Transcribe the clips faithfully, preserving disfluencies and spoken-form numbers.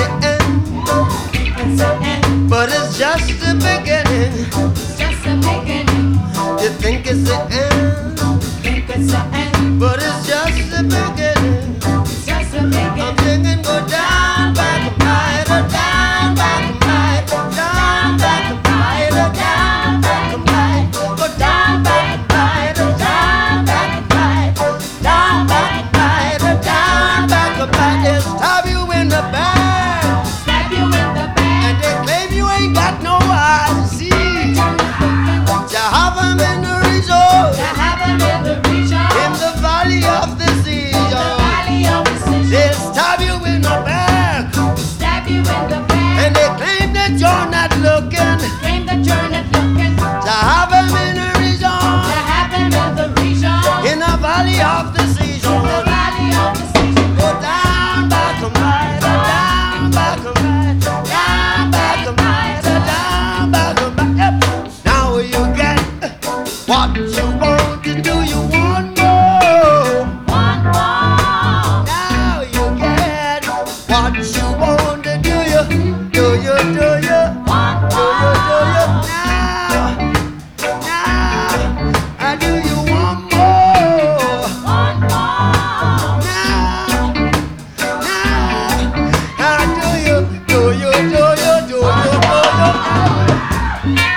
end, but it's just the beginning. Just the beginning. You think it's the end, Think it's the end. but it's just the beginning. Just the I'm beginning. singing, go down, back and ride, down, back and ride, down, back and ride, down, back and ride, go down, back and ride, down, back and ride, down, back and ride, down, back and ride. They stab you in the back, Stab you in the back. and they claim you ain't got no eyes to see. You have 'em in the resort, To have them in the region. in the valley of the sea. The valley of decision. They stab you in the back, Stab you in the back. and they claim that you're not looking. Claim that you're not looking. To have 'em in a To region, have them in the region. in the valley of the The season. valley of decision. Go down, back and ride, down, back and ride, down, back and ride, down, back and ride. Yep. Now you get what you want to do, you want more. One more. Now you get what you want to do, you, do you, do you, One do you, do you. more. Now, now, I do you want more. One more. Now, now, how do you, do you, do you, do you, do you?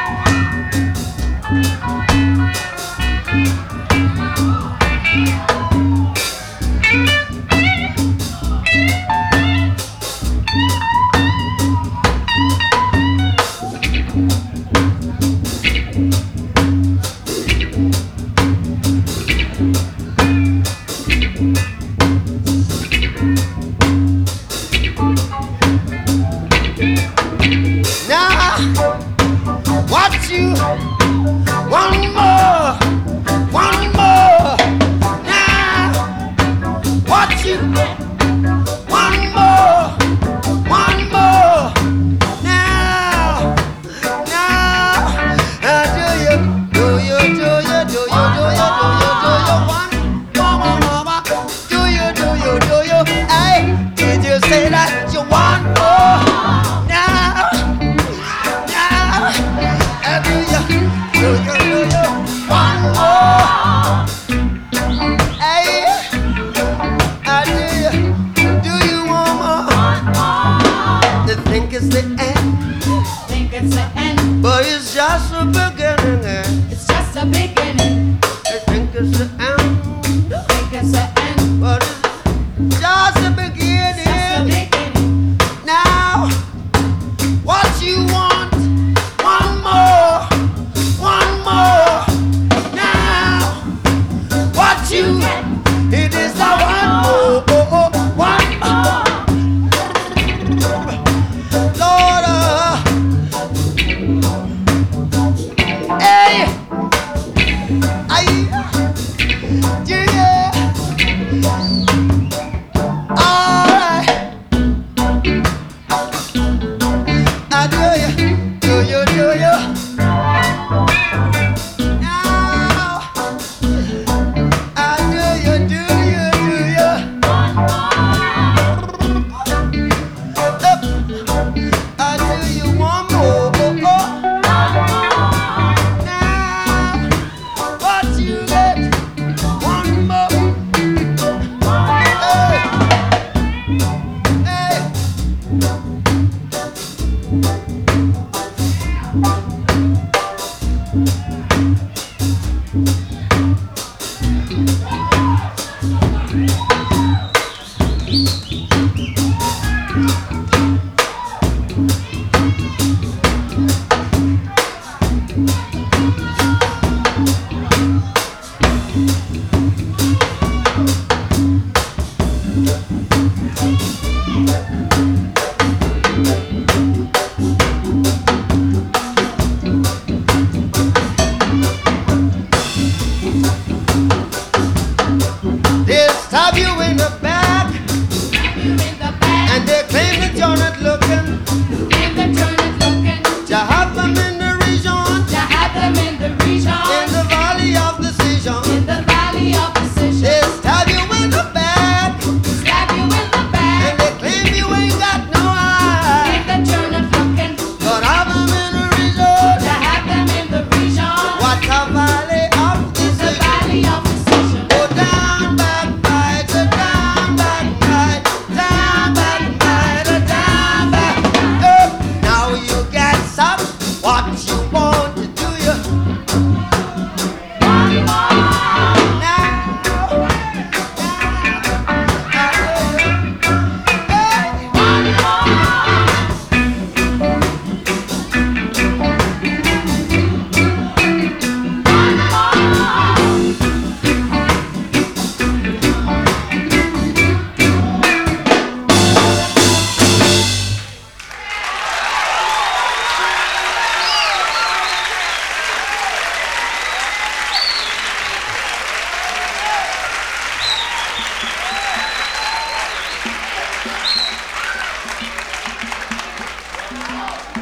Come on.